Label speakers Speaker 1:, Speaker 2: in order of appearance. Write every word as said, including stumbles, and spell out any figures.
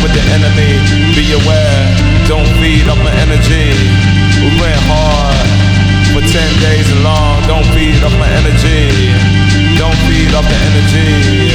Speaker 1: with the enemy. Be aware, don't feed off my energy. We went hard for ten days and long. Don't feed off my energy. Don't feed off the energy.